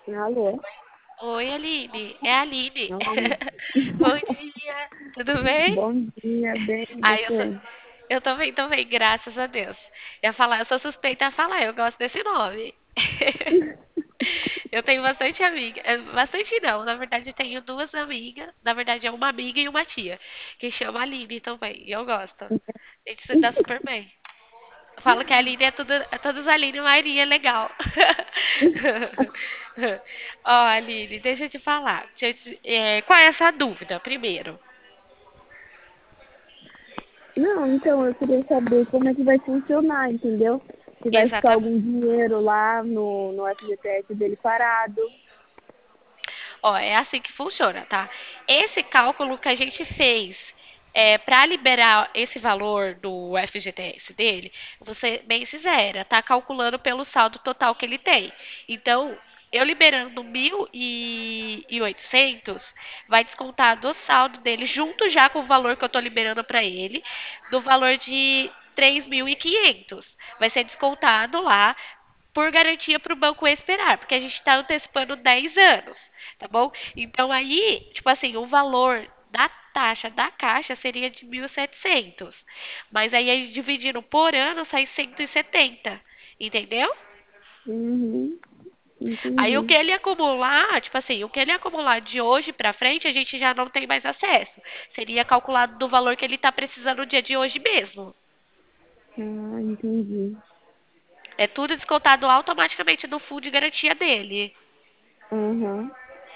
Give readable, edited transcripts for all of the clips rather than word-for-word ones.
Alô? Oi, Aline. É a Aline. Oi. Bom dia. Tudo bem? Bom dia, bem, e Ai, você? eu tô bem, graças a Deus. Eu ia falar, eu sou suspeita a falar, eu gosto desse nome. Eu tenho bastante amiga, bastante não, na verdade eu tenho duas amigas, na verdade é uma amiga e uma tia, que chama Aline também, e eu gosto. A gente se dá super bem. Eu falo que a Aline é todas Aline, Maria, é legal. Ó, Aline, deixa eu te falar. Qual é essa dúvida, primeiro? Não, então eu queria saber como é que vai funcionar, entendeu? Se vai ficar Exatamente. algum dinheiro lá no FGTS dele parado. Ó, é assim que funciona, tá? Esse cálculo que a gente fez para liberar esse valor do FGTS dele, você bem sincera, tá calculando pelo saldo total que ele tem. Então, eu liberando 1.800, vai descontar do saldo dele, junto já com o valor que eu tô liberando para ele, do valor de 3.500. Vai ser descontado lá por garantia para o banco esperar, porque a gente está antecipando 10 anos, tá bom? Então aí, tipo assim, o valor da taxa da caixa seria de 1.700, mas aí dividindo por ano sai 170, entendeu? Uhum, Aí o que entendi. ele acumular, tipo assim, o que ele acumular de hoje para frente, a gente já não tem mais acesso. Seria calculado do valor que ele está precisando no dia de hoje mesmo. Ah, entendi. É tudo descontado automaticamente do fundo de garantia dele. Aham.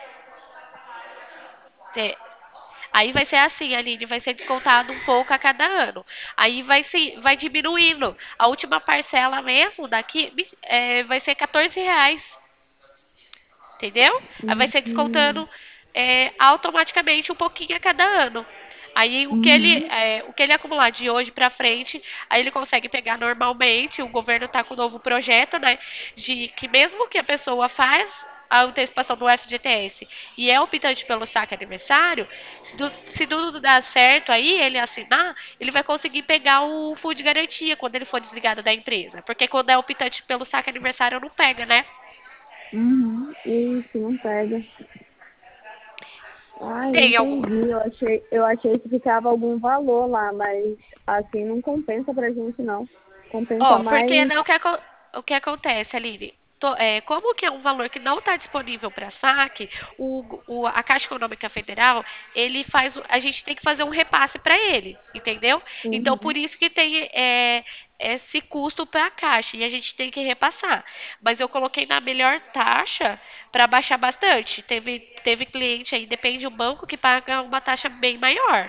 É, aí vai ser assim, Aline, vai ser descontado um pouco a cada ano. Aí vai diminuindo. A última parcela mesmo daqui vai ser R$ 14, entendeu? Aí vai ser Uhum. descontando automaticamente um pouquinho a cada ano. Aí Uhum. o que ele acumular de hoje para frente, aí ele consegue pegar normalmente. O governo está com um novo projeto, né? De que mesmo que a pessoa faz a antecipação do FGTS e é optante pelo saque aniversário, se tudo dar certo aí, ele assinar, ele vai conseguir pegar o fundo de garantia quando ele for desligado da empresa. Porque quando é optante pelo saque aniversário, não pega, né? Uhum. Isso, não pega. Ah, Tem algum. entendi. Eu achei que ficava algum valor lá, mas assim não compensa pra gente, não. Compensa Ó, porque mais. não o que acontece, Aline? Como que é um valor que não está disponível para saque, a Caixa Econômica Federal, a gente tem que fazer um repasse para ele, entendeu? Então, por Uhum. isso que tem esse custo para a Caixa e a gente tem que repassar. Mas eu coloquei na melhor taxa para baixar bastante. Teve cliente aí, depende do banco, que paga uma taxa bem maior.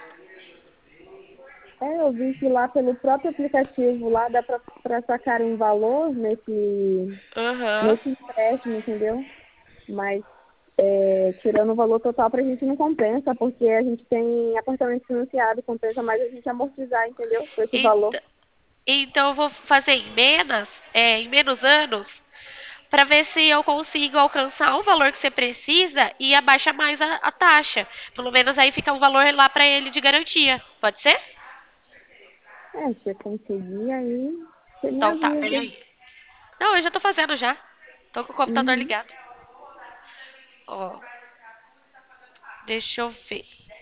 Eu vi que lá pelo próprio aplicativo lá dá para sacar um valor Aham. nesse empréstimo, entendeu? Mas tirando o valor total pra gente não compensa, porque a gente tem apartamento financiado, compensa mais a gente amortizar, entendeu? Com esse valor. Ent- Então eu vou fazer em menos anos, para ver se eu consigo alcançar o valor que você precisa e abaixa mais a taxa. Pelo menos aí fica um valor lá para ele de garantia. Pode ser? Se eu conseguir, aí você me Então tá, avisa. peraí. Não, eu já tô fazendo já. Tô com o computador Uhum. ligado. Ó, deixa eu ver.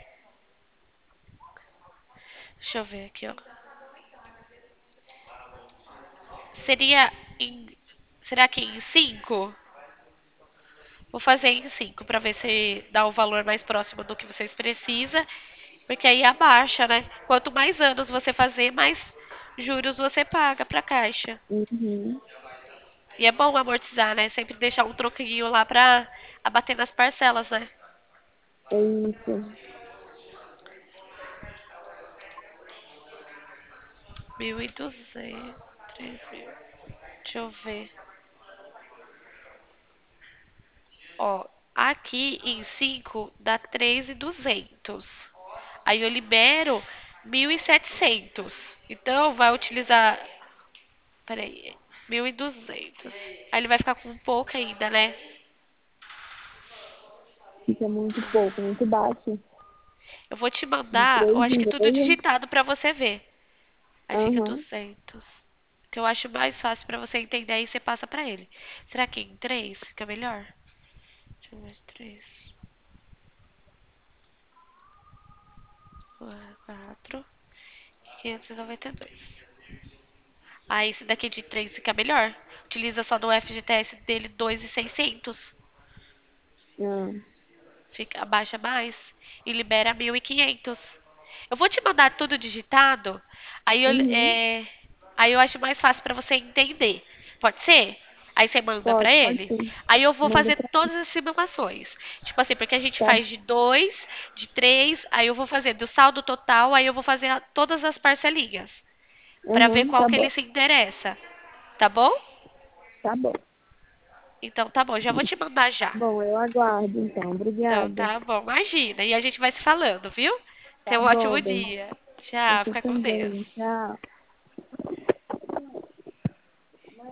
Deixa eu ver aqui, ó. Seria em. Será que em 5? Vou fazer em 5 para ver se dá o valor mais próximo do que vocês precisam. Porque aí abaixa, né? Quanto mais anos você fazer, mais juros você paga pra Caixa. Uhum. E é bom amortizar, né? Sempre deixar um troquinho lá pra abater nas parcelas, né? É isso. 1.200, 3.000. Deixa eu ver. Ó, aqui em 5 dá 3.200. Aí eu libero 1.700. Então vai utilizar. Peraí. 1.200. Aí ele vai ficar com pouco ainda, né? Fica muito pouco, muito baixo. Eu vou te De mandar, eu três acho e que tudo meio. digitado pra você ver. Aí fica Aham. 200. Que eu acho mais fácil pra você entender aí você passa pra ele. Será que em 3 fica melhor? mais 3, 4, 592. Ah, esse daqui de 3 fica melhor. Utiliza só no FGTS dele 2.600. Ah, Fica, abaixa mais e libera 1.500. Eu vou te mandar tudo digitado, aí uhum. aí eu acho mais fácil para você entender. Pode ser? Aí você manda para Pode ele. sim. Aí eu vou Manda fazer pra mim. todas as simulações. Tipo assim, porque a gente Tá, faz de 2, de 3, aí eu vou fazer do saldo total, aí eu vou fazer todas as parcelinhas. Para ver qual tá que ele bom. se interessa. Tá bom? Tá bom. Então tá bom, já vou te mandar já. Bom, eu aguardo então. Então Obrigada. tá bom, imagina. E a gente vai se falando, viu? Tá Tenha um bom, ótimo bem. dia. Tchau, Você fica com Deus. também. Tchau.